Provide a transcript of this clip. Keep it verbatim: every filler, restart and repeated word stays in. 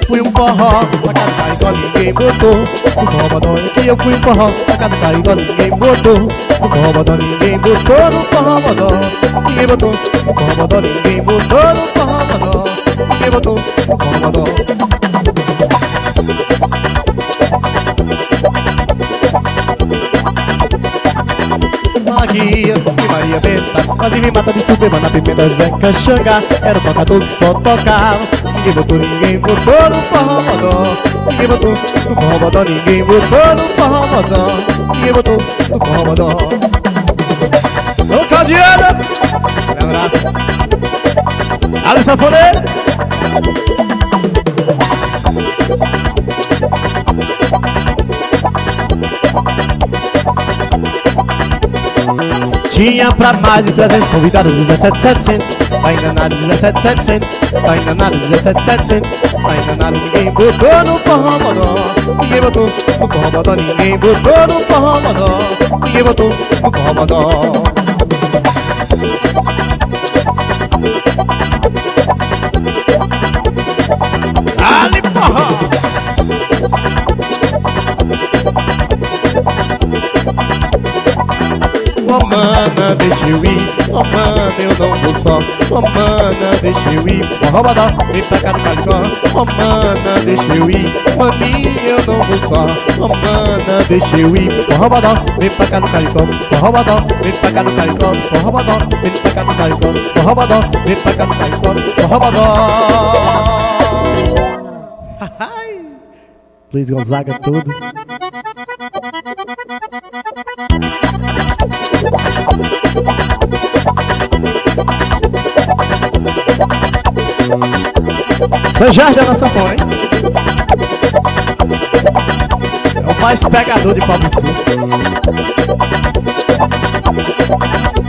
fui um forró, pra cada caricó ninguém botou. No forrobodó é que eu fui um forró, pra cada caricó ninguém botou. No forrobodó ninguém botou, no forrobodó ninguém botou. No forrobodó ninguém botou, no forrobodó ninguém botou. No forrobodó. Maria e Maria Benta, quase me mata de Superman na pimenta Zeca Xangá. Era o tocador que só tocava. Ninguém botou, ninguém botou no forrobodó. Ninguém botou no forrobodó, ninguém botou no forrobodó. Ninguém botou no forrobodó. Ô Claudiana, um abraço. Ali Sanfoneiro. Tinha pra mais de trezentos convidados, dezessete mil e setecentos. Tá enganado, dezessete mil e setecentos. Tá enganado, dezessete mil e setecentos. Tá enganado, ninguém botou no forrobodó. Ninguém botou no forrobodó, ninguém botou no forrobodó. Ninguém botou no forrobodó. Ali forró. Oh mana, deixa eu ir, oh mana, eu não vou só. Oh mana, deixa eu ir, forrobodó, vem pra cá no calicó. Oh mana, deixa eu ir, maninha, eu não vou só. Oh mana, deixa eu ir, forrobodó, vem pra cá no calicó. Forrobodó, vem pra cá no calicó. Forrobodó, vem pra cá no calicó. Forrobodó, vem pra cá no calicó. Forrobodó. Luiz Gonzaga tudo. Seu Jorge da nossa fome, hein? É o mais pegador de Pau do Sul.